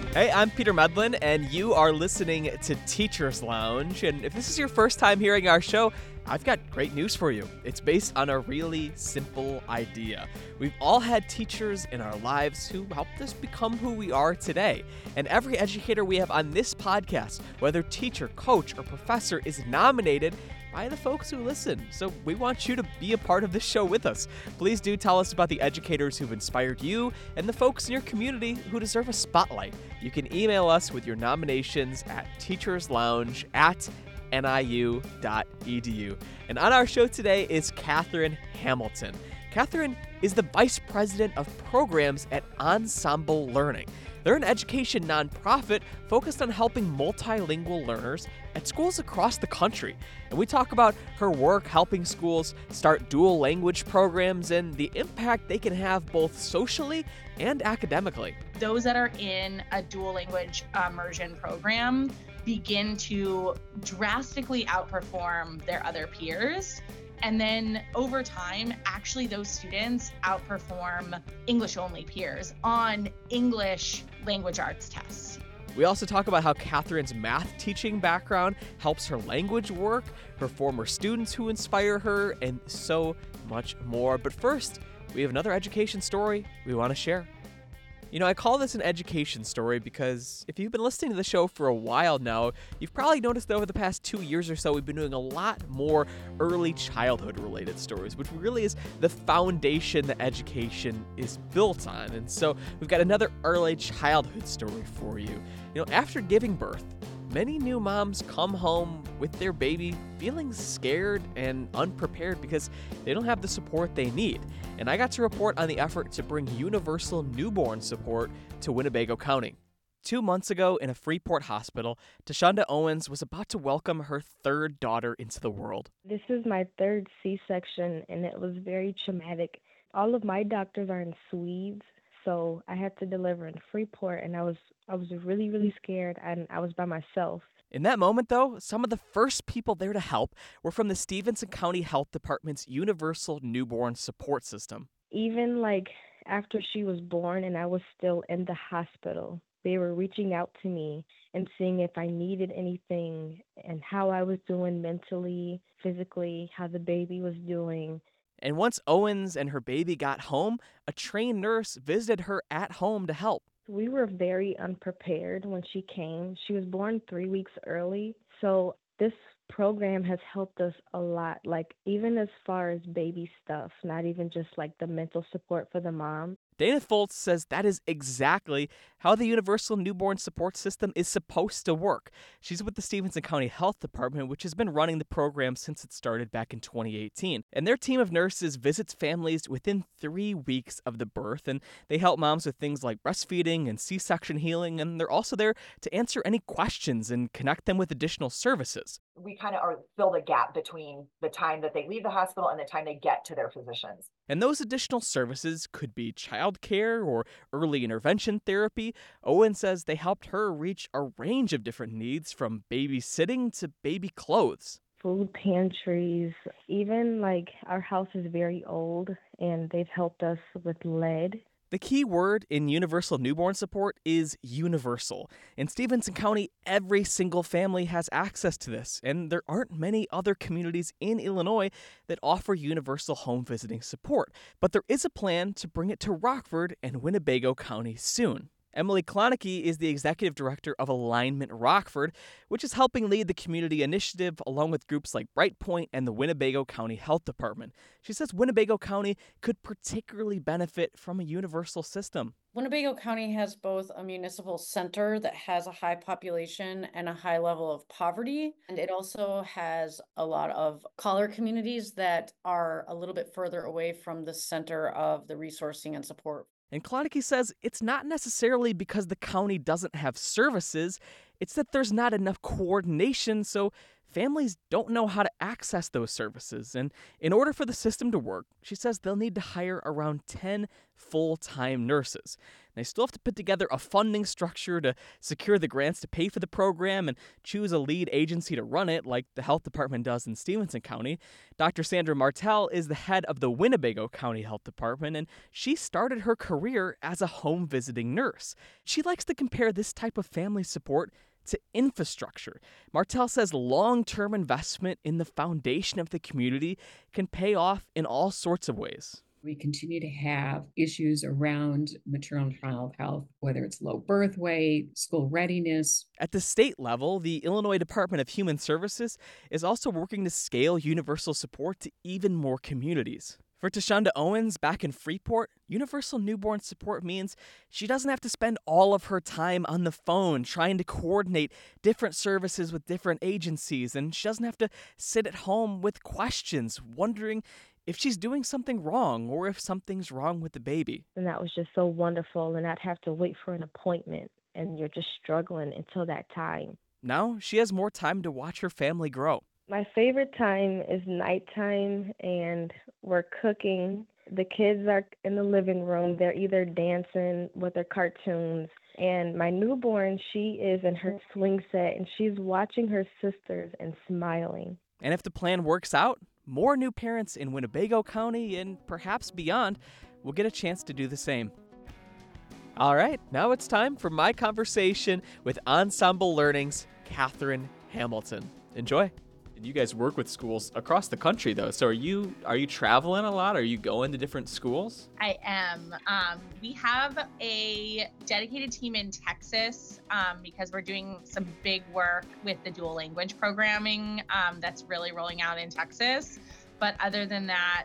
Hey, I'm Peter Medlin, and you are listening to Teacher's Lounge. And if this is your first time hearing our show, I've got great news for you. It's based on a really simple idea. We've all had teachers in our lives who helped us become who we are today. And every educator we have on this podcast, whether teacher, coach, or professor, is nominated by the folks who listen. So we want you to be a part of this show with us. Please do tell us about the educators who've inspired you and the folks in your community who deserve a spotlight. You can email us with your nominations at teacherslounge@niu.edu. And on our show today is Catherine Hamilton. Catherine is the Vice President of Programs at Ensemble Learning. They're an education nonprofit focused on helping multilingual learners at schools across the country. And we talk about her work helping schools start dual language programs and the impact they can have both socially and academically. Those that are in a dual language immersion program begin to drastically outperform their other peers. And then over time, actually those students outperform English-only peers on English language arts tests. We also talk about how Catherine's math teaching background helps her language work, her former students who inspire her, and so much more. But first, we have another education story we want to share. You know, I call this an education story because if you've been listening to the show for a while now, you've probably noticed that over the past 2 years or so, we've been doing a lot more early childhood related stories, which really is the foundation that education is built on. And so we've got another early childhood story for you. You know, after giving birth, many new moms come home with their baby feeling scared and unprepared because they don't have the support they need. And I got to report on the effort to bring universal newborn support to Winnebago County. 2 months ago in a Freeport hospital, Tashonda Owens was about to welcome her third daughter into the world. This is my third C-section, and it was very traumatic. All of my doctors are in Swedes, so I had to deliver in Freeport, and I was really, really scared, and I was by myself. In that moment, though, some of the first people there to help were from the Stevenson County Health Department's Universal Newborn Support System. Even after she was born and I was still in the hospital, they were reaching out to me and seeing if I needed anything and how I was doing mentally, physically, how the baby was doing. And once Owens and her baby got home, a trained nurse visited her at home to help. We were very unprepared when she came. She was born 3 weeks early. So this program has helped us a lot, even as far as baby stuff, not even just the mental support for the mom. Dana Foltz says that is exactly how the Universal Newborn Support System is supposed to work. She's with the Stevenson County Health Department, which has been running the program since it started back in 2018. And their team of nurses visits families within 3 weeks of the birth, and they help moms with things like breastfeeding and C-section healing, and they're also there to answer any questions and connect them with additional services. We kind of fill the gap between the time that they leave the hospital and the time they get to their physicians. And those additional services could be childcare or early intervention therapy. Owen says they helped her reach a range of different needs, from babysitting to baby clothes. Food pantries, even our house is very old and they've helped us with lead. The key word in universal newborn support is universal. In Stevenson County, every single family has access to this, and there aren't many other communities in Illinois that offer universal home visiting support. But there is a plan to bring it to Rockford and Winnebago County soon. Emily Klonecke is the executive director of Alignment Rockford, which is helping lead the community initiative along with groups like Brightpoint and the Winnebago County Health Department. She says Winnebago County could particularly benefit from a universal system. Winnebago County has both a municipal center that has a high population and a high level of poverty, and it also has a lot of collar communities that are a little bit further away from the center of the resourcing and support. And Klonecke says it's not necessarily because the county doesn't have services, it's that there's not enough coordination, so families don't know how to access those services. And in order for the system to work, she says they'll need to hire around 10 full-time nurses. They still have to put together a funding structure to secure the grants to pay for the program and choose a lead agency to run it, like the health department does in Stevenson County. Dr. Sandra Martell is the head of the Winnebago County Health Department, and she started her career as a home visiting nurse. She likes to compare this type of family support to infrastructure. Martell says long-term investment in the foundation of the community can pay off in all sorts of ways. We continue to have issues around maternal and child health, whether it's low birth weight, school readiness. At the state level, the Illinois Department of Human Services is also working to scale universal support to even more communities. For Tashonda Owens back in Freeport, universal newborn support means she doesn't have to spend all of her time on the phone trying to coordinate different services with different agencies, and she doesn't have to sit at home with questions, wondering if she's doing something wrong or if something's wrong with the baby. And that was just so wonderful, and I'd have to wait for an appointment, and you're just struggling until that time. Now she has more time to watch her family grow. My favorite time is nighttime, and we're cooking. The kids are in the living room. They're either dancing with their cartoons. And my newborn, she is in her swing set, and she's watching her sisters and smiling. And if the plan works out, more new parents in Winnebago County and perhaps beyond will get a chance to do the same. All right, now it's time for my conversation with Ensemble Learning's Catherine Hamilton. Enjoy. You guys work with schools across the country, though. So are you traveling a lot? Are you going to different schools? I am. We have a dedicated team in Texas because we're doing some big work with the dual language programming that's really rolling out in Texas. But other than that,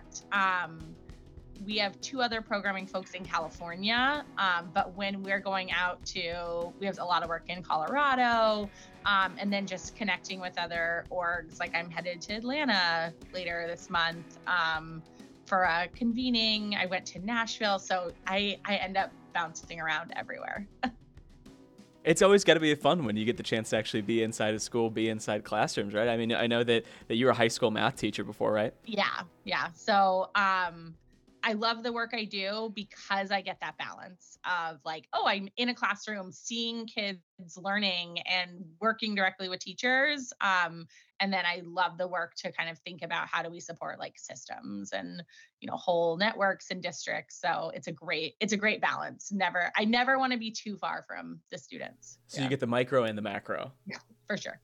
we have two other programming folks in California. But when we're going out we have a lot of work in Colorado. And then just connecting with other orgs. Like I'm headed to Atlanta later this month for a convening. I went to Nashville. So I end up bouncing around everywhere. It's always got to be fun when you get the chance to actually be inside a school, be inside classrooms, right? I mean, I know that you were a high school math teacher before, right? Yeah. So I love the work I do because I get that balance of like, oh, I'm in a classroom seeing kids learning and working directly with teachers. And then I love the work to kind of think about how do we support like systems and, whole networks and districts. So it's a great balance. I never want to be too far from the students. So You get the micro and the macro. Yeah, for sure.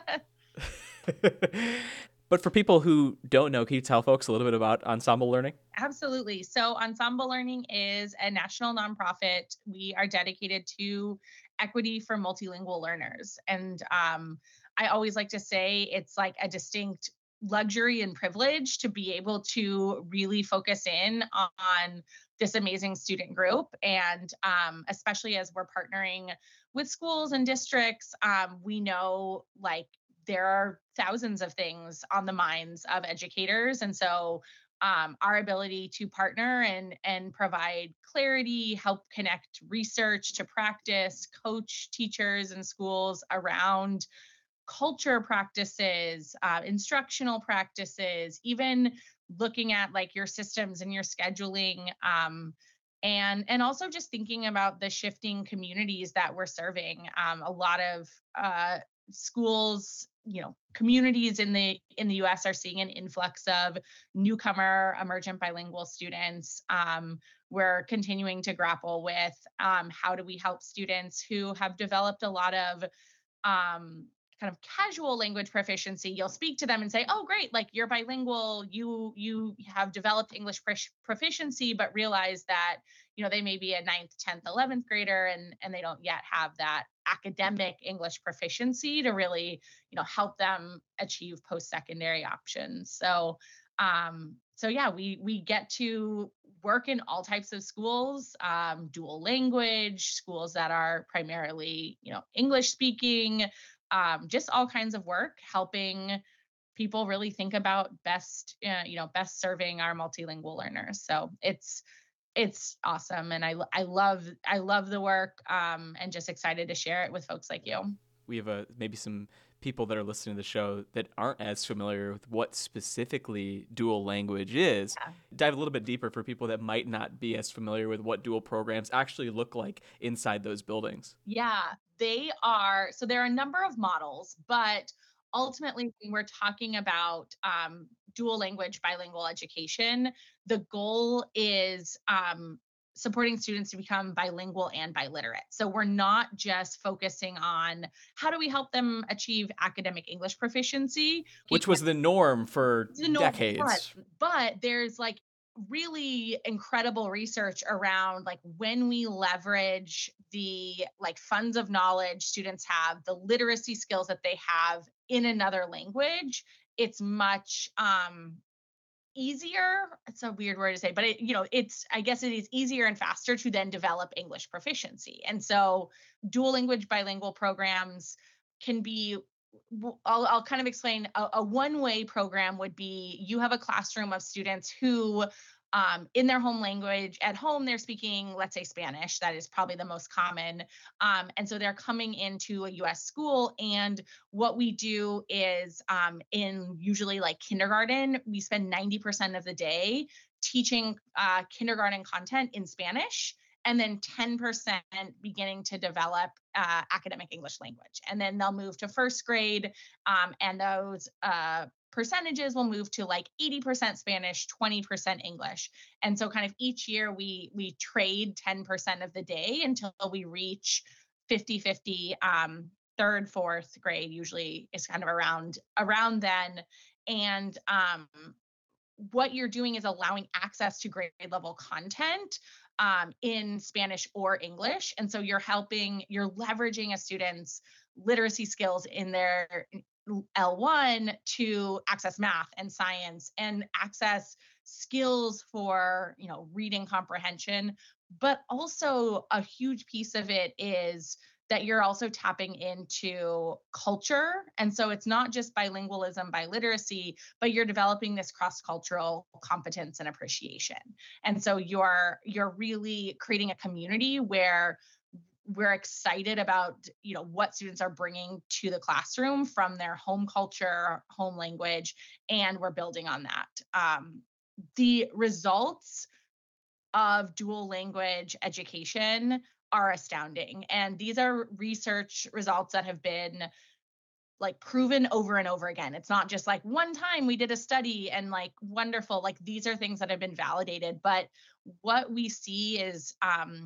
But for people who don't know, can you tell folks a little bit about Ensemble Learning? Absolutely. So Ensemble Learning is a national nonprofit. We are dedicated to equity for multilingual learners. And I always like to say it's like a distinct luxury and privilege to be able to really focus in on this amazing student group. And especially as we're partnering with schools and districts, we know like there are thousands of things on the minds of educators. And so our ability to partner and provide clarity, help connect research to practice, coach teachers and schools around culture practices, instructional practices, even looking at like your systems and your scheduling, and also just thinking about the shifting communities that we're serving. A lot of schools, communities in the US are seeing an influx of newcomer emergent bilingual students. We're continuing to grapple with how do we help students who have developed a lot of kind of casual language proficiency. You'll speak to them and say, oh, great, like you're bilingual, you have developed English proficiency, but realize that, they may be a 9th, 10th, 11th grader and they don't yet have that academic English proficiency to really, help them achieve post-secondary options. So yeah, we get to work in all types of schools, dual language, schools that are primarily, English speaking, just all kinds of work, helping people really think about best serving our multilingual learners. So it's awesome. And I love the work, and just excited to share it with folks like you. We have maybe some people that are listening to the show that aren't as familiar with what specifically dual language is, dive a little bit deeper for people that might not be as familiar with what dual programs actually look like inside those buildings. Yeah, they are. So there are a number of models, but ultimately, when we're talking about dual language bilingual education, the goal is supporting students to become bilingual and biliterate. So we're not just focusing on how do we help them achieve academic English proficiency, which was the norm for decades. But there's like really incredible research around like when we leverage the like funds of knowledge students have, the literacy skills that they have in another language, it's much easier. It's a weird word to say, but I guess it is easier and faster to then develop English proficiency. And so dual language bilingual programs can be, I'll kind of explain. A one-way program would be you have a classroom of students who in their home language, at home, they're speaking, let's say, Spanish. That is probably the most common. And so they're coming into a US school. And what we do is in usually like kindergarten, we spend 90% of the day teaching kindergarten content in Spanish, and then 10% beginning to develop academic English language. And then they'll move to first grade, and those percentages will move to like 80% Spanish, 20% English. And so kind of each year we trade 10% of the day until we reach 50-50. Third, fourth grade usually is kind of around then. And what you're doing is allowing access to grade level content in Spanish or English. And so you're leveraging a student's literacy skills in their L1 to access math and science and access skills for, reading comprehension. But also a huge piece of it is that you're also tapping into culture. And so it's not just bilingualism, biliteracy, but you're developing this cross-cultural competence and appreciation. And so you're really creating a community where we're excited about, what students are bringing to the classroom from their home culture, home language, and we're building on that. The results of dual language education are astounding. And these are research results that have been like proven over and over again. It's not just like one time we did a study and like wonderful, like these are things that have been validated. But what we see is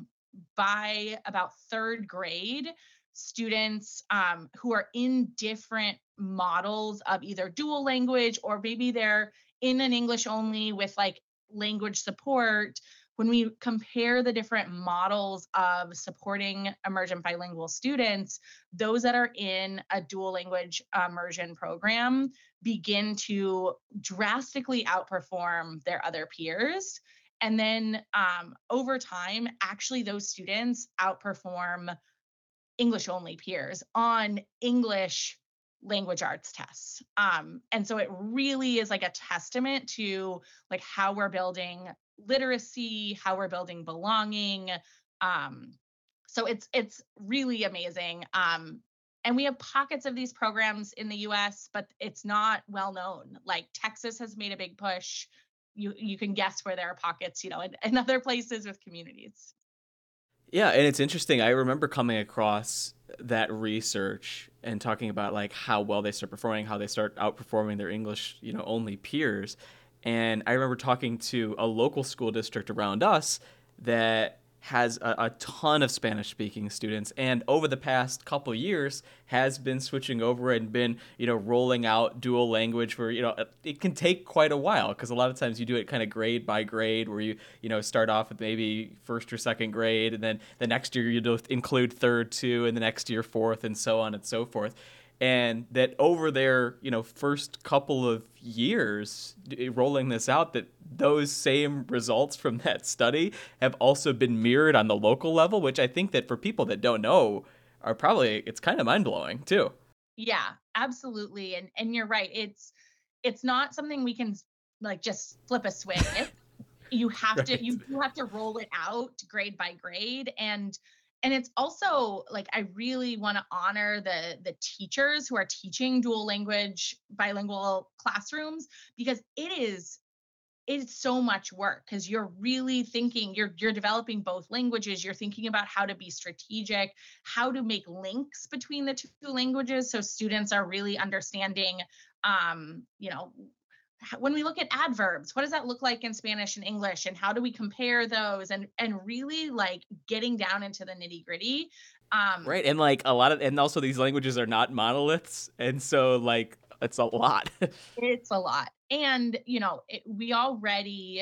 by about third grade, students who are in different models of either dual language or maybe they're in an English only with like language support, when we compare the different models of supporting emergent bilingual students, those that are in a dual language immersion program begin to drastically outperform their other peers. And then over time, actually those students outperform English only peers on English language arts tests. And so it really is like a testament to like how we're building literacy, how we're building belonging. So it's really amazing. And we have pockets of these programs in the US, but it's not well known. Like Texas has made a big push. You can guess where there are pockets, in other places with communities. Yeah, and it's interesting. I remember coming across that research and talking about like how well they start performing, how they start outperforming their English, only peers. And I remember talking to a local school district around us that has a ton of Spanish-speaking students, and over the past couple years has been switching over and been, rolling out dual language where, it can take quite a while because a lot of times you do it kind of grade by grade where you start off with maybe first or second grade, and then the next year you include third too, and the next year fourth, and so on and so forth. And that over their, first couple of years rolling this out, that those same results from that study have also been mirrored on the local level, which I think that for people that don't know are probably, it's kind of mind-blowing too. Yeah, absolutely. And you're right. It's not something we can like just flip a switch. You have to roll it out grade by grade. And And it's also like I really want to honor the teachers who are teaching dual language bilingual classrooms, because it's so much work, because you're really thinking, you're developing both languages, you're thinking about how to be strategic, how to make links between the two languages so students are really understanding, you know, when we look at adverbs, what does that look like in Spanish and English, and how do we compare those, and really like getting down into the nitty gritty. Right. And like a lot of, and also these languages are not monoliths. And so like it's a lot. It's a lot. And, we already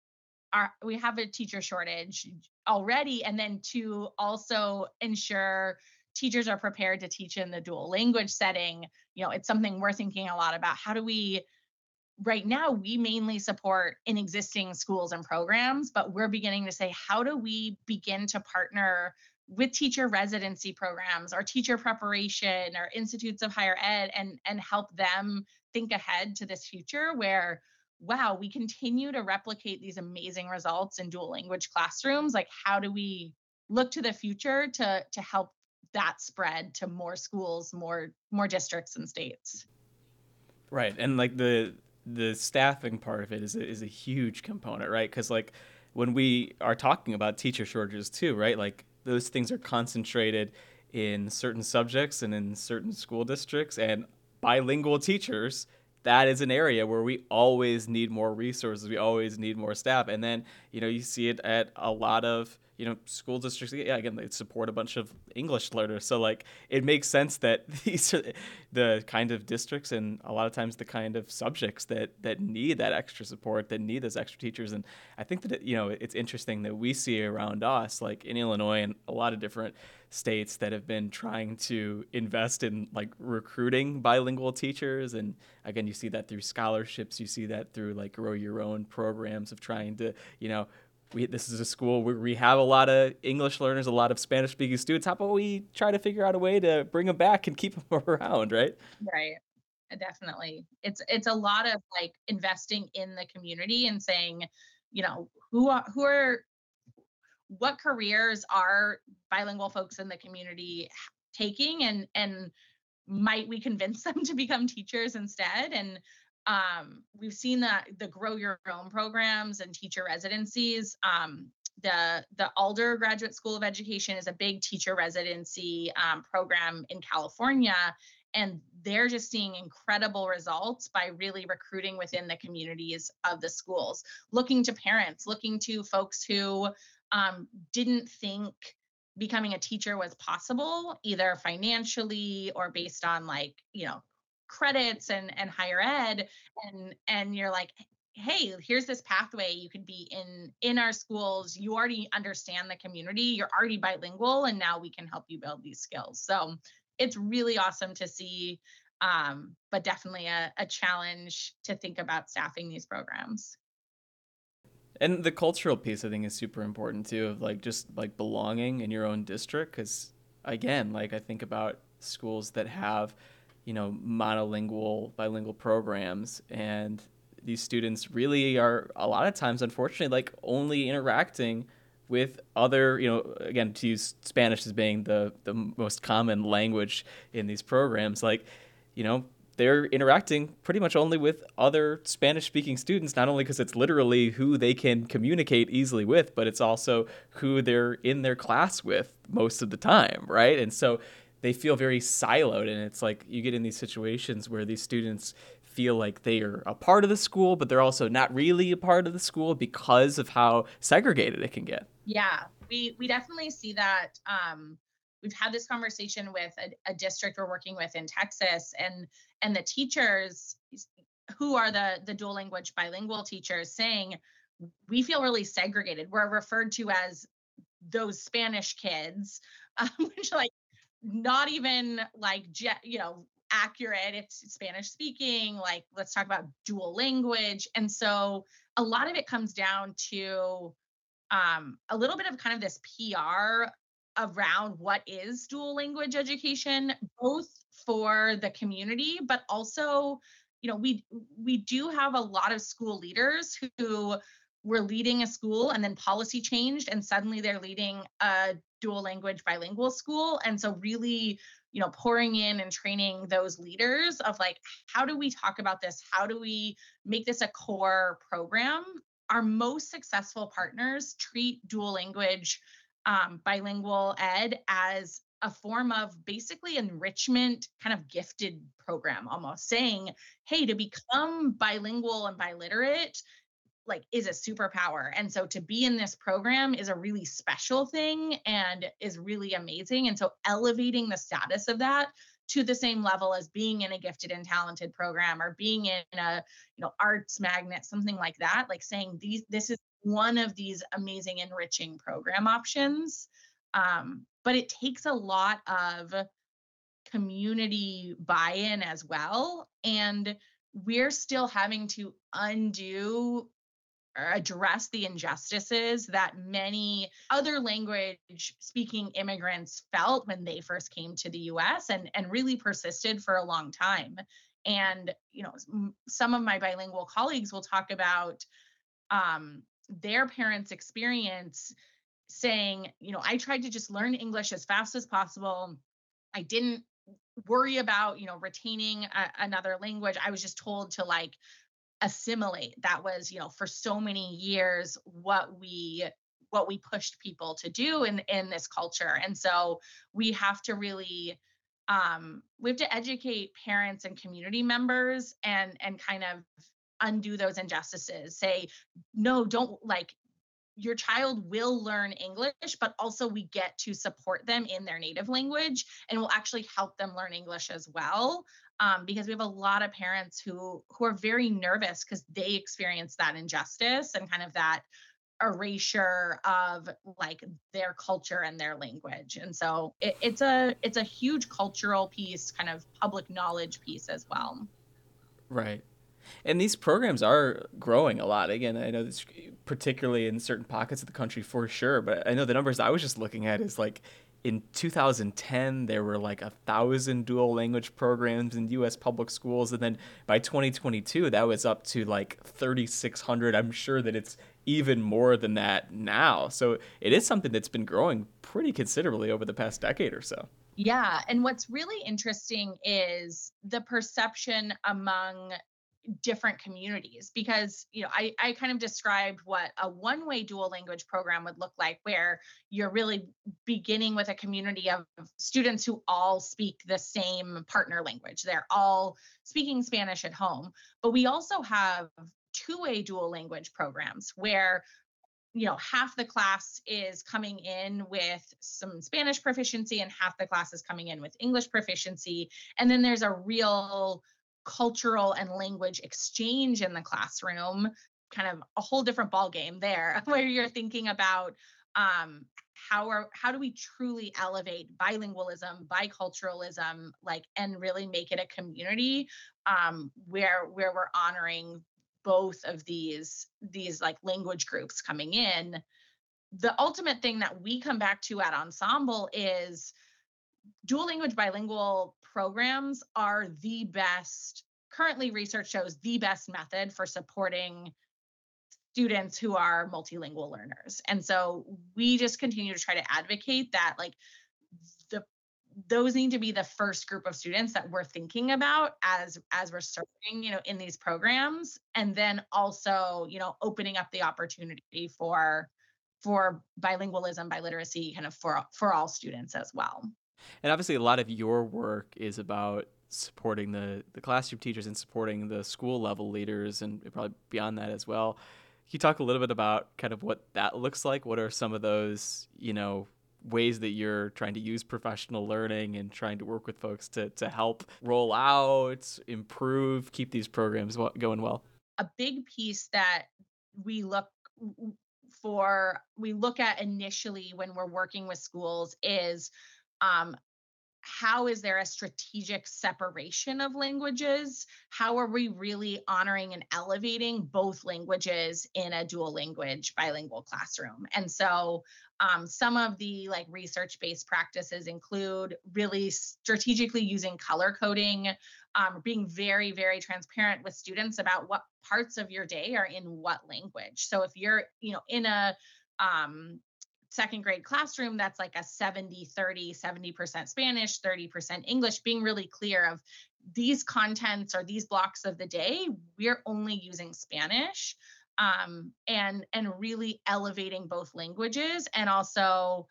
we have a teacher shortage already. And then to also ensure teachers are prepared to teach in the dual language setting, it's something we're thinking a lot about. How do we, right now, we mainly support in existing schools and programs, but we're beginning to say, how do we begin to partner with teacher residency programs or teacher preparation or institutes of higher ed, and help them think ahead to this future where, wow, we continue to replicate these amazing results in dual language classrooms. Like, how do we look to the future to help that spread to more schools, more districts and states? Right. And like the staffing part of it is a huge component, right? Because like when we are talking about teacher shortages too, right? Like those things are concentrated in certain subjects and in certain school districts, and bilingual teachers, that is an area where we always need more resources. We always need more staff. And then, you see it at a lot of, school districts. Yeah, again, they support a bunch of English learners. So like it makes sense that these are the kind of districts and a lot of times the kind of subjects that need that extra support, that need those extra teachers. And I think that, it's interesting that we see around us, like in Illinois and a lot of different states that have been trying to invest in like recruiting bilingual teachers. And again, you see that through scholarships, you see that through like grow your own programs of trying to, this is a school where we have a lot of English learners, a lot of Spanish speaking students. How about we try to figure out a way to bring them back and keep them around, right? Right. Definitely. It's a lot of like investing in the community and saying, what careers are bilingual folks in the community taking, and might we convince them to become teachers instead? And we've seen that the grow your own programs and teacher residencies. The Alder Graduate School of Education is a big teacher residency program in California, and they're just seeing incredible results by really recruiting within the communities of the schools, looking to parents, looking to folks who didn't think becoming a teacher was possible, either financially or based on like, credits and higher ed. And you're like, hey, here's this pathway. You could be in our schools. You already understand the community. You're already bilingual. And now we can help you build these skills. So it's really awesome to see, but definitely a challenge to think about staffing these programs. And the cultural piece, I think, is super important too, of like just like belonging in your own district. Because again, like I think about schools that have, monolingual, bilingual programs, and these students really are a lot of times, unfortunately, like only interacting with other, again, to use Spanish as being the most common language in these programs, like, they're interacting pretty much only with other Spanish-speaking students, not only because it's literally who they can communicate easily with, but it's also who they're in their class with most of the time, right? And so they feel very siloed, and it's like you get in these situations where these students feel like they are a part of the school, but they're also not really a part of the school because of how segregated it can get. Yeah, we definitely see that. We've had this conversation with a district we're working with in Texas, and the teachers who are the dual language bilingual teachers saying, we feel really segregated. We're referred to as those Spanish kids, which like not even like, accurate. It's Spanish speaking, like let's talk about dual language. And so a lot of it comes down to a little bit of kind of this PR around what is dual language education, both for the community, but also, we do have a lot of school leaders who were leading a school and then policy changed and suddenly they're leading a dual language bilingual school. And so really, pouring in and training those leaders of like, how do we talk about this? How do we make this a core program? Our most successful partners treat dual language bilingual ed as a form of basically enrichment, kind of gifted program, almost saying, hey, to become bilingual and biliterate like is a superpower. And so to be in this program is a really special thing and is really amazing. And so elevating the status of that to the same level as being in a gifted and talented program or being in a, arts magnet, something like that, like saying this is one of these amazing enriching program options. But it takes a lot of community buy-in as well. And we're still having to undo or address the injustices that many other language speaking immigrants felt when they first came to the US and really persisted for a long time. And, some of my bilingual colleagues will talk about their parents' experience saying, I tried to just learn English as fast as possible. I didn't worry about, retaining another language. I was just told to like assimilate. That was, for so many years what we pushed people to do in this culture. And so we have to really we have to educate parents and community members and kind of undo those injustices. Say, no, don't like your child will learn English, but also we get to support them in their native language and we'll actually help them learn English as well. Because we have a lot of parents who are very nervous because they experience that injustice and kind of that erasure of like their culture and their language. And so it's a huge cultural piece, kind of public knowledge piece as well. Right. And these programs are growing a lot. Again, I know this particularly in certain pockets of the country for sure, but I know the numbers I was just looking at is like in 2010, there were like 1,000 dual language programs in U.S. public schools. And then by 2022, that was up to like 3,600. I'm sure that it's even more than that now. So it is something that's been growing pretty considerably over the past decade or so. Yeah. And what's really interesting is the perception among different communities because I kind of described what a one-way dual language program would look like where you're really beginning with a community of students who all speak the same partner language. They're all speaking Spanish at home, but we also have two-way dual language programs where half the class is coming in with some Spanish proficiency and half the class is coming in with English proficiency. And then there's a real cultural and language exchange in the classroom, kind of a whole different ball game there, where you're thinking about how do we truly elevate bilingualism, biculturalism, like, and really make it a community where we're honoring both of these like language groups coming in. The ultimate thing that we come back to at Ensemble is dual language bilingual programs are the best, currently research shows the best method for supporting students who are multilingual learners. And so we just continue to try to advocate that like those need to be the first group of students that we're thinking about as we're starting, in these programs. And then also, opening up the opportunity for bilingualism, biliteracy, kind of for all students as well. And obviously, a lot of your work is about supporting the classroom teachers and supporting the school level leaders and probably beyond that as well. Can you talk a little bit about kind of what that looks like? What are some of those, ways that you're trying to use professional learning and trying to work with folks to help roll out, improve, keep these programs going well? A big piece that we look at initially when we're working with schools is how is there a strategic separation of languages? How are we really honoring and elevating both languages in a dual language bilingual classroom? And so some of the like research-based practices include really strategically using color coding, being very, very transparent with students about what parts of your day are in what language. So if you're, in a um, second grade classroom that's like a 70-30, 70% Spanish, 30% English, being really clear of these contents or these blocks of the day, we're only using Spanish, and really elevating both languages, and also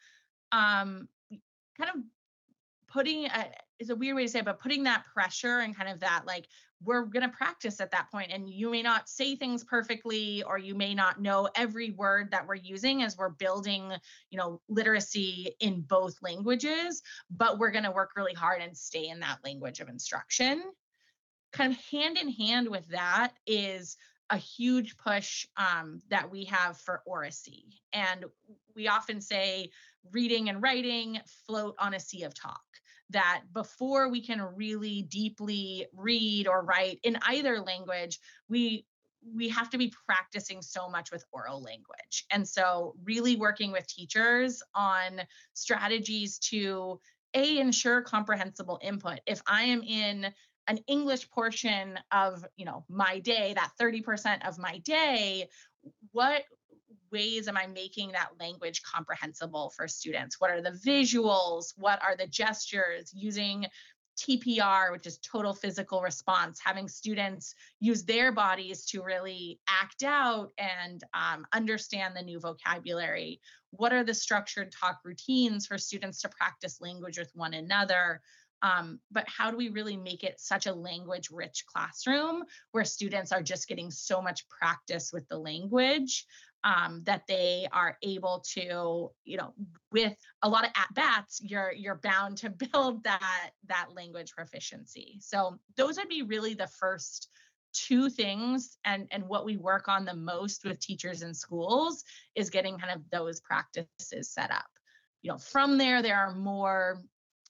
kind of putting is a weird way to say it, but putting that pressure and kind of that like we're going to practice at that point, and you may not say things perfectly, or you may not know every word that we're using as we're building literacy in both languages, but we're going to work really hard and stay in that language of instruction. Kind of hand in hand with that is a huge push that we have for oracy. And we often say reading and writing float on a sea of talk. That before we can really deeply read or write in either language, we have to be practicing so much with oral language. And so really working with teachers on strategies to ensure comprehensible input. If I am in an English portion of, my day, that 30% of my day, what ways am I making that language comprehensible for students? What are the visuals? What are the gestures? Using TPR, which is total physical response, having students use their bodies to really act out and understand the new vocabulary. What are the structured talk routines for students to practice language with one another? But how do we really make it such a language-rich classroom where students are just getting so much practice with the language that they are able to, with a lot of at-bats, you're bound to build that language proficiency. So those would be really the first two things, and what we work on the most with teachers in schools is getting kind of those practices set up. From there are more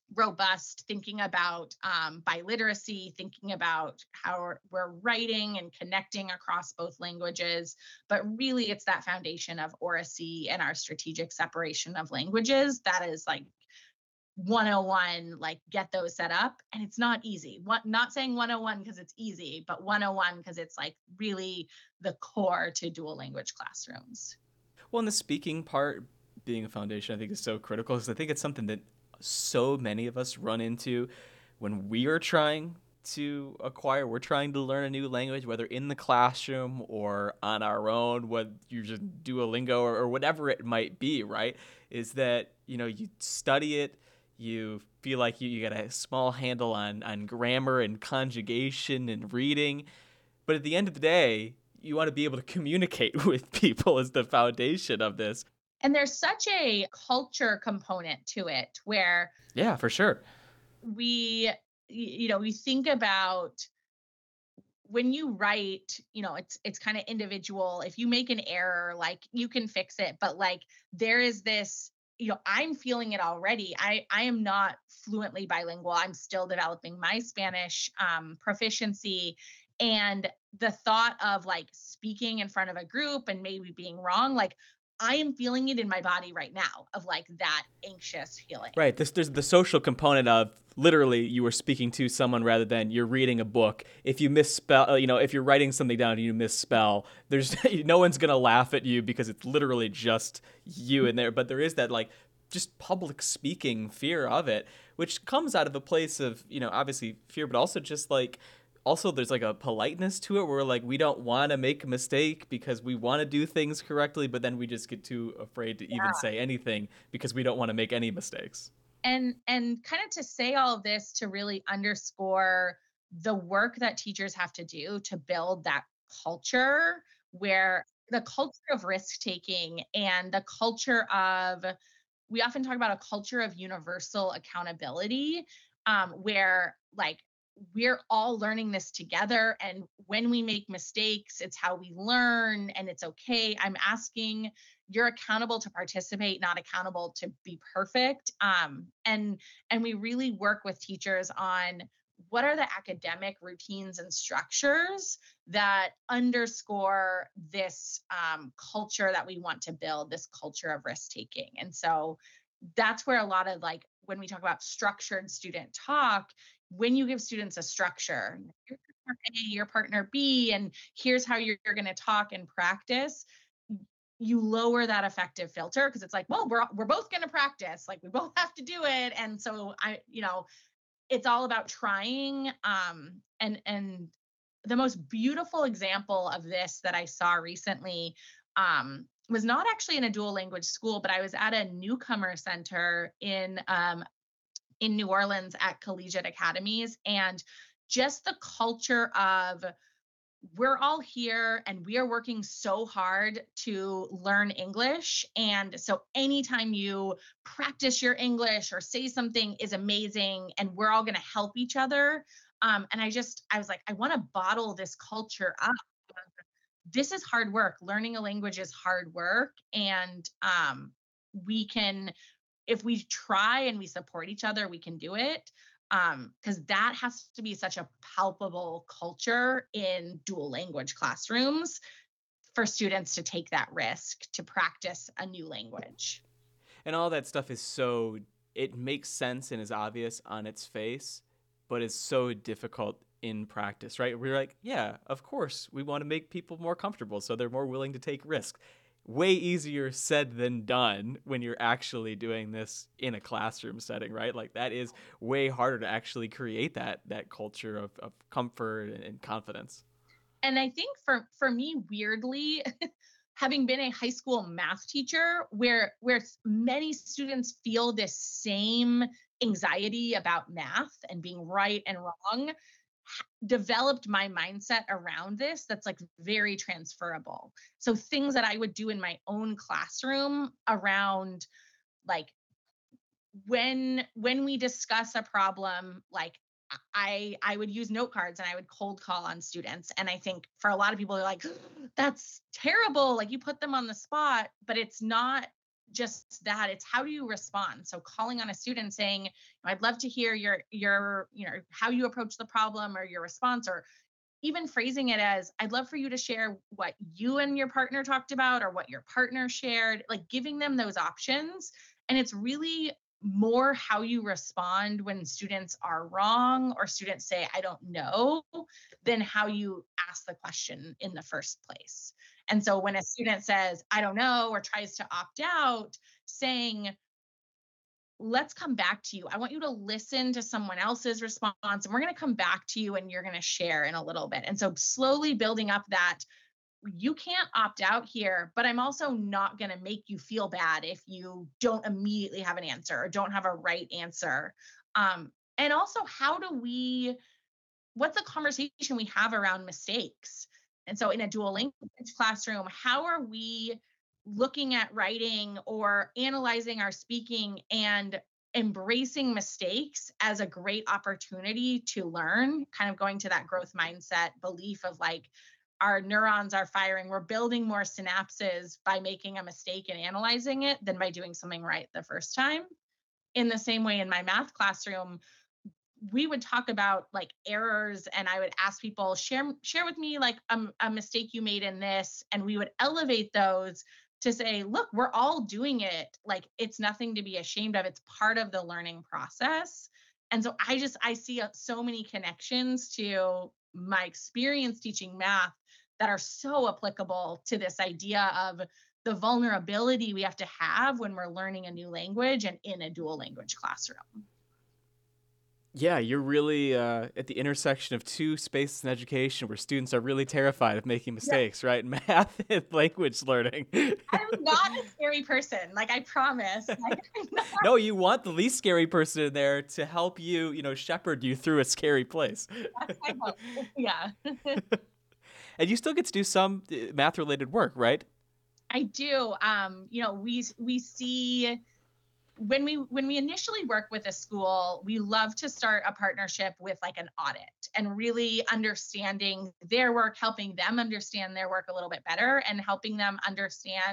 robust thinking about biliteracy, thinking about how we're writing and connecting across both languages. But really, it's that foundation of oracy and our strategic separation of languages that is like 101, like get those set up. And it's not easy. Not saying 101 because it's easy, but 101 because it's like really the core to dual language classrooms. Well, and the speaking part being a foundation, I think is so critical, because I think it's something that so many of us run into when we are trying to we're trying to learn a new language, whether in the classroom or on our own, whether you just Duolingo or whatever it might be, right? Is that, you study it, you feel like you got a small handle on grammar and conjugation and reading, but at the end of the day, you want to be able to communicate with people as the foundation of this. And there's such a culture component to it where, yeah, for sure, we think about when you write, it's kind of individual. If you make an error, like you can fix it, but like there is this, I'm feeling it already. I am not fluently bilingual. I'm still developing my Spanish proficiency. And the thought of like speaking in front of a group and maybe being wrong, like I am feeling it in my body right now of like that anxious feeling. Right. There's the social component of literally you are speaking to someone rather than you're reading a book. If you misspell, if you're writing something down and you misspell, there's no one's going to laugh at you because it's literally just you in there. But there is that like just public speaking fear of it, which comes out of a place of, obviously fear, but also just like, there's like a politeness to it where like we don't want to make a mistake because we want to do things correctly, but then we just get too afraid to even say anything because we don't want to make any mistakes. And kind of to say all of this to really underscore the work that teachers have to do to build that culture, where the culture of risk taking and the culture of, we often talk about a culture of universal accountability, where like we're all learning this together. And when we make mistakes, it's how we learn, and it's okay. I'm asking you're accountable to participate, not accountable to be perfect. And we really work with teachers on what are the academic routines and structures that underscore this culture that we want to build, this culture of risk taking. And so that's where a lot of, like, when we talk about structured student talk, when you give students a structure, your partner A, your partner B, and here's how you're going to talk and practice, you lower that affective filter, because it's like, well, we're both going to practice, like we both have to do it. And so it's all about trying. And the most beautiful example of this that I saw recently was not actually in a dual language school, but I was at a newcomer center in New Orleans at collegiate academies, and just the culture of, we're all here and we are working so hard to learn English. And so anytime you practice your English or say something is amazing, and we're all going to help each other. And I was like, I want to bottle this culture up. This is hard work. Learning a language is hard work. And we can, if we try and we support each other, we can do it. Because that has to be such a palpable culture in dual language classrooms for students to take that risk to practice a new language. And all that stuff is it makes sense and is obvious on its face, but it's so difficult in practice, right? We're like, yeah, of course, we want to make people more comfortable so they're more willing to take risks. Way easier said than done when you're actually doing this in a classroom setting, right? Like, that is way harder to actually create that culture of comfort and confidence. And I think for me, weirdly, having been a high school math teacher where many students feel this same anxiety about math and being right and wrong, developed my mindset around this that's like very transferable. So things that I would do in my own classroom around, like, when we discuss a problem, like I would use note cards and I would cold call on students. And I think for a lot of people, they're like, that's terrible, like you put them on the spot. But it's not just that, it's how do you respond. So calling on a student saying, I'd love to hear your how you approach the problem or your response, or even phrasing it as, I'd love for you to share what you and your partner talked about or what your partner shared, like giving them those options. And it's really more how you respond when students are wrong or students say, I don't know, than how you ask the question in the first place. And so when a student says, I don't know, or tries to opt out, saying, let's come back to you. I want you to listen to someone else's response, and we're going to come back to you and you're going to share in a little bit. And so slowly building up that, you can't opt out here, but I'm also not going to make you feel bad if you don't immediately have an answer or don't have a right answer. And also, what's the conversation we have around mistakes? And so in a dual language classroom, how are we looking at writing or analyzing our speaking and embracing mistakes as a great opportunity to learn, kind of going to that growth mindset belief of, like, our neurons are firing, we're building more synapses by making a mistake and analyzing it than by doing something right the first time. In the same way, in my math classroom, we would talk about, like, errors, and I would ask people, share with me, like, a mistake you made in this, and we would elevate those to say, look, we're all doing it. Like, it's nothing to be ashamed of. It's part of the learning process. And so I see so many connections to my experience teaching math that are so applicable to this idea of the vulnerability we have to have when we're learning a new language and in a dual language classroom. Yeah, you're really at the intersection of two spaces in education where students are really terrified of making mistakes, right? Math and language learning. I'm not a scary person, like, I promise. No, you want the least scary person in there to help you, shepherd you through a scary place. That's my hope. Yeah. And you still get to do some math-related work, right? I do. We see, when we initially work with a school, we love to start a partnership with, like, an audit and really understanding their work, helping them understand their work a little bit better, and helping them understand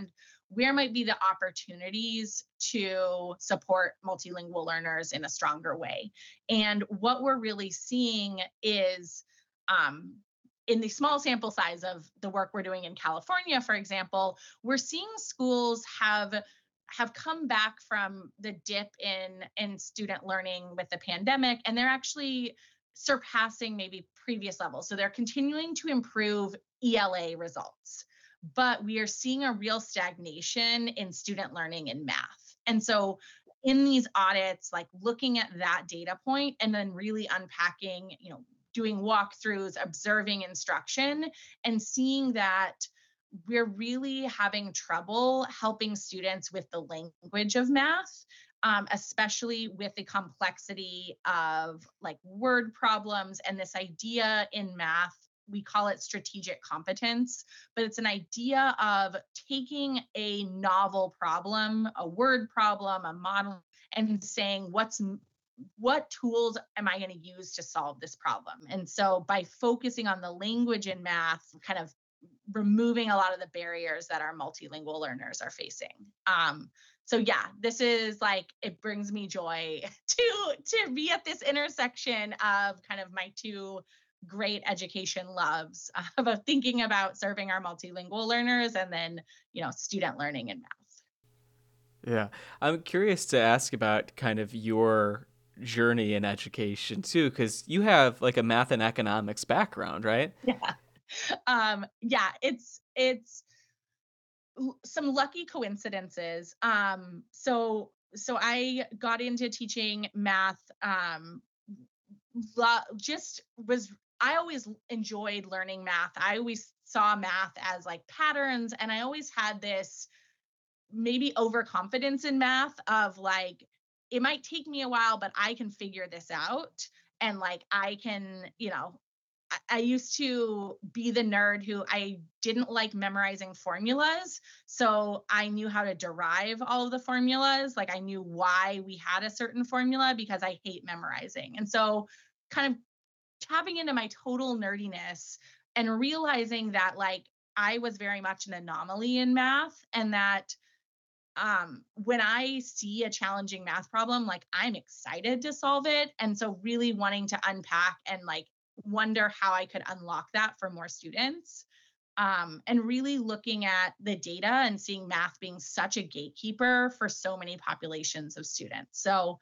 where might be the opportunities to support multilingual learners in a stronger way. And what we're really seeing is, in the small sample size of the work we're doing in California, for example, we're seeing schools have come back from the dip in student learning with the pandemic, and they're actually surpassing maybe previous levels. So they're continuing to improve ELA results, but we are seeing a real stagnation in student learning in math. And so in these audits, like looking at that data point and then really unpacking, doing walkthroughs, observing instruction, and seeing that we're really having trouble helping students with the language of math, especially with the complexity of like word problems and this idea in math. We call it strategic competence, but it's an idea of taking a novel problem, a word problem, a model, and saying, what tools am I going to use to solve this problem? And so by focusing on the language in math, kind of removing a lot of the barriers that our multilingual learners are facing. So yeah, this is like, it brings me joy to be at this intersection of kind of my two great education loves of thinking about serving our multilingual learners and then, student learning in math. Yeah. I'm curious to ask about kind of your journey in education too, because you have like a math and economics background, right? Yeah. Yeah, it's some lucky coincidences. So I got into teaching math, I always enjoyed learning math. I always saw math as like patterns, and I always had this maybe overconfidence in math of like, it might take me a while, but I can figure this out. And like, I can, I used to be the nerd who I didn't like memorizing formulas. So I knew how to derive all of the formulas. Like I knew why we had a certain formula because I hate memorizing. And so kind of tapping into my total nerdiness and realizing that like I was very much an anomaly in math, and that when I see a challenging math problem, like I'm excited to solve it. And so really wanting to unpack and like wonder how I could unlock that for more students. And really looking at the data and seeing math being such a gatekeeper for so many populations of students. So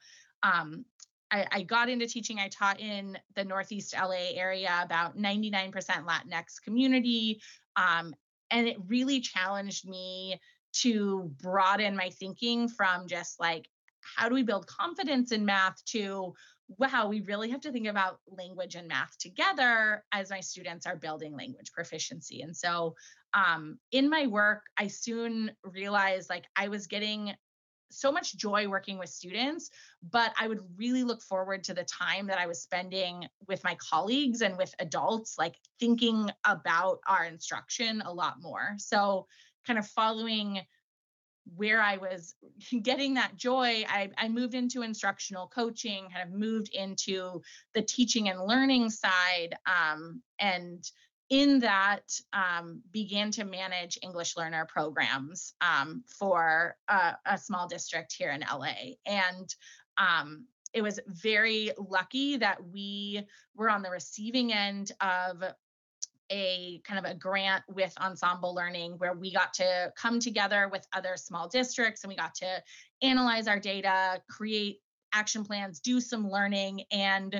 I got into teaching. I taught in the Northeast LA area, about 99% Latinx community. And it really challenged me to broaden my thinking from just like, how do we build confidence in math to, wow, we really have to think about language and math together as my students are building language proficiency. And so in my work, I soon realized like I was getting so much joy working with students, but I would really look forward to the time that I was spending with my colleagues and with adults, like thinking about our instruction a lot more. So kind of following where I was getting that joy, I moved into instructional coaching, kind of moved into the teaching and learning side, and in that began to manage English learner programs for a small district here in LA. And it was very lucky that we were on the receiving end of a kind of a grant with Ensemble Learning, where we got to come together with other small districts and we got to analyze our data, create action plans, do some learning. And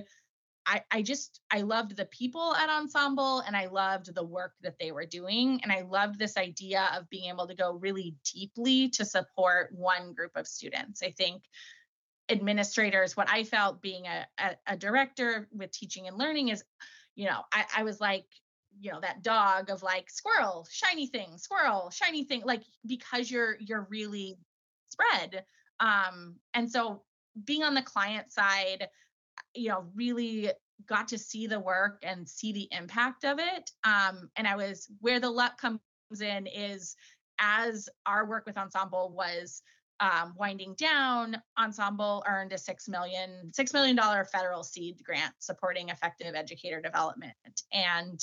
I loved the people at Ensemble, and I loved the work that they were doing. And I loved this idea of being able to go really deeply to support one group of students. I think administrators, what I felt being a director with teaching and learning is, I was like, that dog of like squirrel, shiny thing, like, because you're really spread. And so being on the client side, really got to see the work and see the impact of it. And where the luck comes in is, as our work with Ensemble was winding down, Ensemble earned a $6 million federal seed grant supporting effective educator development. And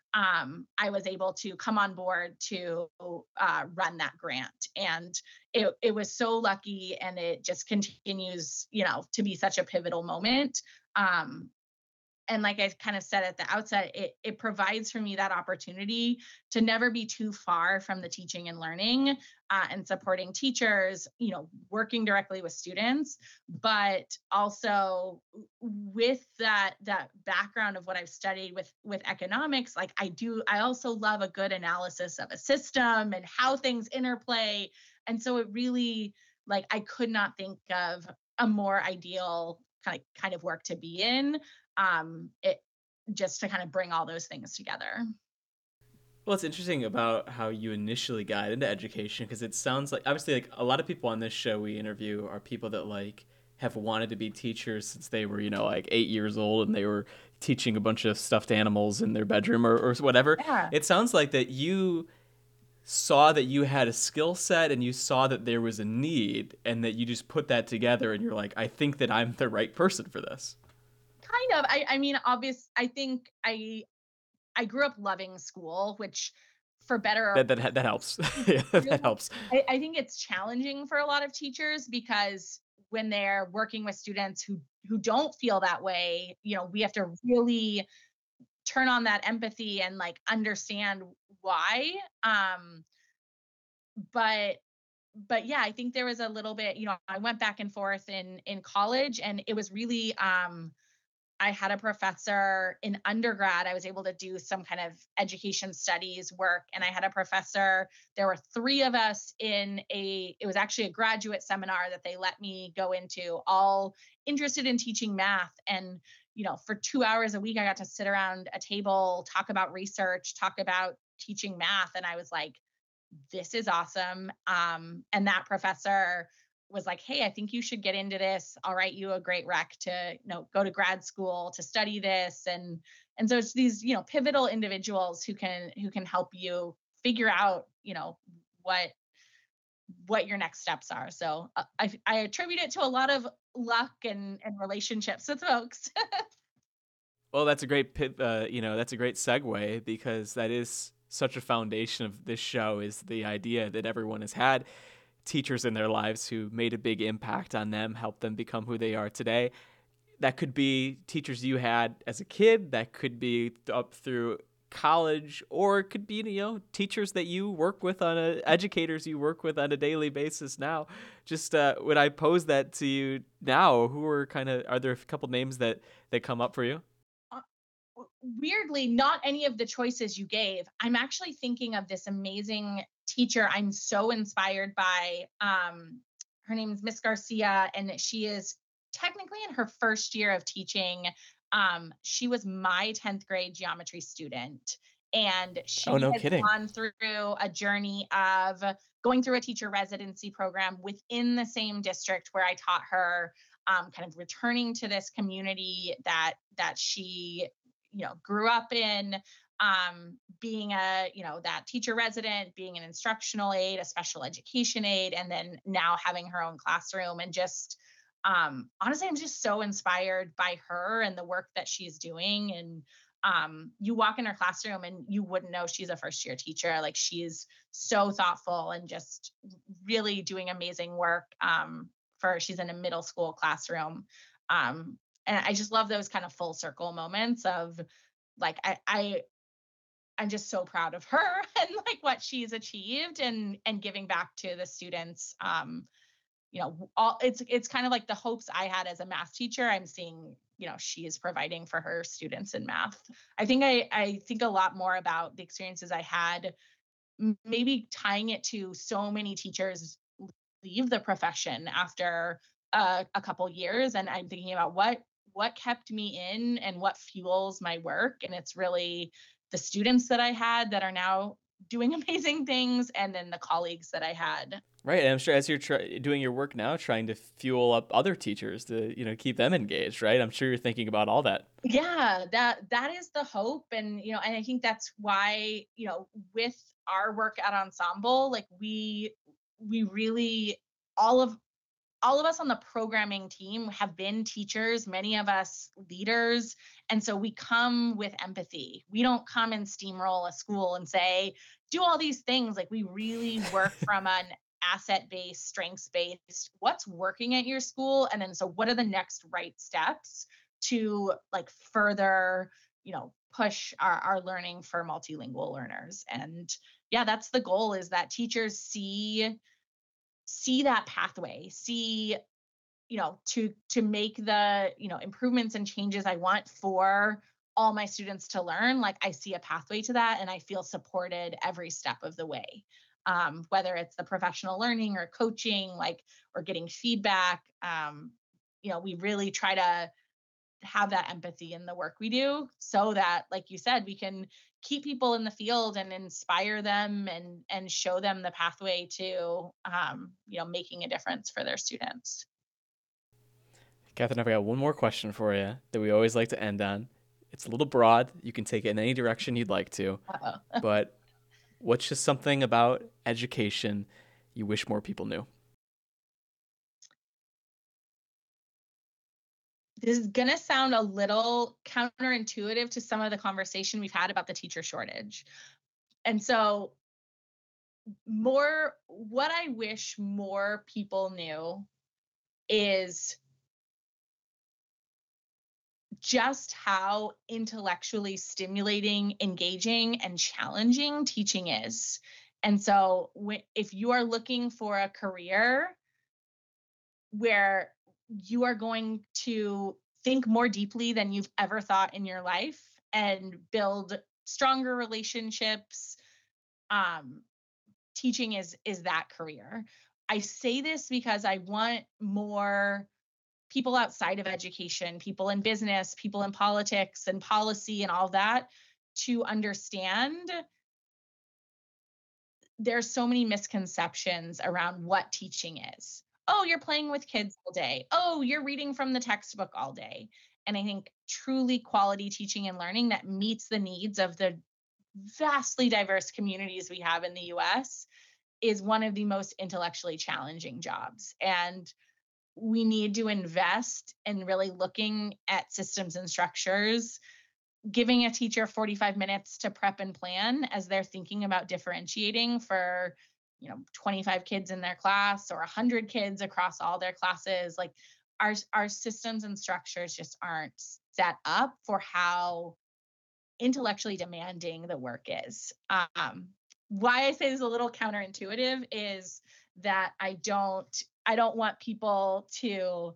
I was able to come on board to run that grant. And it was so lucky, and it just continues, to be such a pivotal moment. Um, and like I kind of said at the outset, it provides for me that opportunity to never be too far from the teaching and learning, and supporting teachers, working directly with students, but also with that background of what I've studied with economics. Like I also love a good analysis of a system and how things interplay. And so it really, like, I could not think of a more ideal kind of work to be in, it just to kind of bring all those things together. Well, it's interesting about how you initially got into education, because it sounds like, obviously, like a lot of people on this show we interview are people that like have wanted to be teachers since they were, like 8 years old, and they were teaching a bunch of stuffed animals in their bedroom or whatever. Yeah. It sounds like that you saw that you had a skill set and you saw that there was a need, and that you just put that together and you're like, I think that I'm the right person for this. Kind of. I mean, I think I grew up loving school, which, for better or That helps. Yeah, that helps. I think it's challenging for a lot of teachers, because when they're working with students who don't feel that way, we have to really turn on that empathy and like understand why. But yeah, I think there was a little bit, I went back and forth in college, and it was really, I had a professor in undergrad. I was able to do some kind of education studies work. And I had a professor, there were 3 of us it was actually a graduate seminar that they let me go into, all interested in teaching math. And, for 2 hours a week, I got to sit around a table, talk about research, talk about teaching math. And I was like, this is awesome. And that professor was like, hey, I think you should get into this. I'll write you a great rec to, go to grad school to study this. And so it's these, pivotal individuals who can help you figure out, what your next steps are. So I attribute it to a lot of luck and relationships with folks. Well, that's a great that's a great segue, because that is such a foundation of this show, is the idea that everyone has had teachers in their lives who made a big impact on them, helped them become who they are today. That could be teachers you had as a kid, that could be up through college, or it could be, teachers that you work with educators you work with on a daily basis now. Just when I pose that to you now, are there a couple names that come up for you? Weirdly, not any of the choices you gave. I'm actually thinking of this amazing teacher I'm so inspired by. Her name is Miss Garcia, and she is technically in her first year of teaching. She was my 10th grade geometry student, and she Oh, no has kidding. gone through a journey of going through a teacher residency program within the same district where I taught her, kind of returning to this community that she grew up in, being that teacher resident, being an instructional aide, a special education aide, and then now having her own classroom. And just, honestly, I'm just so inspired by her and the work that she's doing. And you walk in her classroom and you wouldn't know she's a first year teacher. Like, she's so thoughtful and just really doing amazing work. She's in a middle school classroom. And I just love those kind of full circle moments of, like, I'm just so proud of her and like what she's achieved, and giving back to the students. It's kind of like the hopes I had as a math teacher, I'm seeing, she is providing for her students in math. I think a lot more about the experiences I had, maybe tying it to so many teachers leave the profession after a couple years, and I'm thinking about what kept me in and what fuels my work. And it's really the students that I had that are now doing amazing things, and then the colleagues that I had. Right, and I'm sure as you're doing your work now, trying to fuel up other teachers to keep them engaged, right? I'm sure you're thinking about all that. Yeah, that is the hope. And and I think that's why, with our work at Ensemble, like we really, all of all of us on the programming team have been teachers, many of us leaders. And so we come with empathy. We don't come and steamroll a school and say, do all these things. Like, we really work from an asset-based, strengths-based, what's working at your school. And then, so what are the next right steps to like further, push our learning for multilingual learners. And yeah, that's the goal, is that teachers see that pathway, to make the, improvements and changes I want for all my students to learn. Like, I see a pathway to that, and I feel supported every step of the way. Whether it's the professional learning or coaching, or getting feedback, we really try to have that empathy in the work we do, so that, like you said, we can keep people in the field and inspire them and show them the pathway to, making a difference for their students. Catherine, I've got one more question for you that we always like to end on. It's a little broad. You can take it in any direction you'd like to. But what's just something about education you wish more people knew? This is going to sound a little counterintuitive to some of the conversation we've had about the teacher shortage. And so what I wish more people knew is just how intellectually stimulating, engaging, and challenging teaching is. And so if you are looking for a career where you are going to think more deeply than you've ever thought in your life and build stronger relationships, teaching is that career. I say this because I want more people outside of education, people in business, people in politics and policy and all that, to understand there's so many misconceptions around what teaching is. Oh, you're playing with kids all day. Oh, you're reading from the textbook all day. And I think truly quality teaching and learning that meets the needs of the vastly diverse communities we have in the US is one of the most intellectually challenging jobs. And we need to invest in really looking at systems and structures, giving a teacher 45 minutes to prep and plan as they're thinking about differentiating for 25 kids in their class or 100 kids across all their classes. Like, our systems and structures just aren't set up for how intellectually demanding the work is. Why I say this is a little counterintuitive is that I don't want people to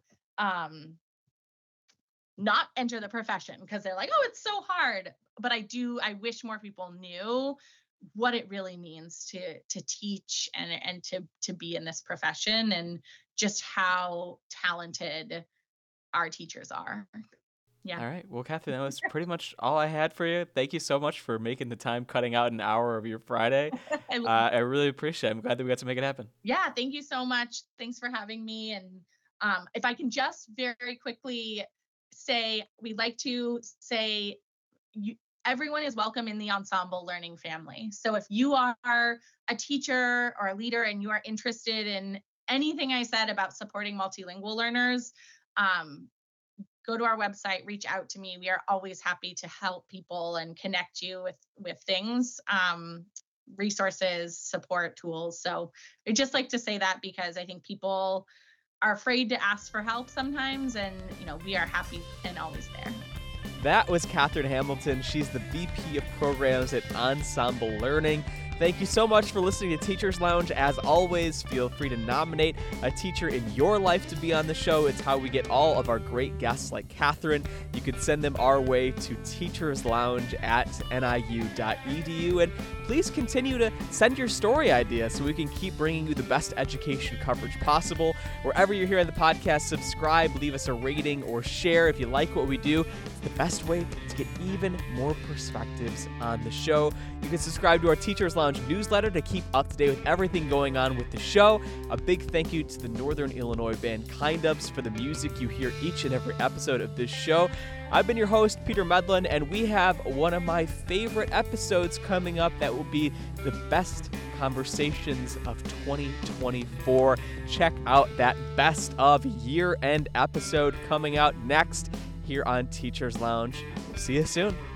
not enter the profession because they're like, oh, it's so hard. But I wish more people knew what it really means to teach and to be in this profession, and just how talented our teachers are. Yeah. All right. Well, Catherine, that was pretty much all I had for you. Thank you so much for making the time, cutting out an hour of your Friday. I really appreciate it. I'm glad that we got to make it happen. Yeah. Thank you so much. Thanks for having me. And if I can just very quickly say, we'd like to say everyone is welcome in the Ensemble Learning family. So if you are a teacher or a leader and you are interested in anything I said about supporting multilingual learners, go to our website, reach out to me. We are always happy to help people and connect you with things, resources, support, tools. So I'd just like to say that because I think people are afraid to ask for help sometimes, and we are happy and always there. That was Catherine Hamilton. She's the VP of Programs at Ensemble Learning. Thank you so much for listening to Teachers Lounge. As always, feel free to nominate a teacher in your life to be on the show. It's how we get all of our great guests like Catherine. You can send them our way to teacherslounge@niu.edu. And please continue to send your story ideas so we can keep bringing you the best education coverage possible. Wherever you're hearing the podcast, subscribe, leave us a rating, or share if you like what we do. the best way to get even more perspectives on the show. You can subscribe to our Teachers Lounge newsletter to keep up to date with everything going on with the show. A big thank you to the Northern Illinois band Kind-Ups for the music you hear each and every episode of this show. I've been your host, Peter Medlin, and we have one of my favorite episodes coming up that will be the best conversations of 2024. Check out that best of year-end episode coming out next here on Teachers Lounge. We'll see you soon.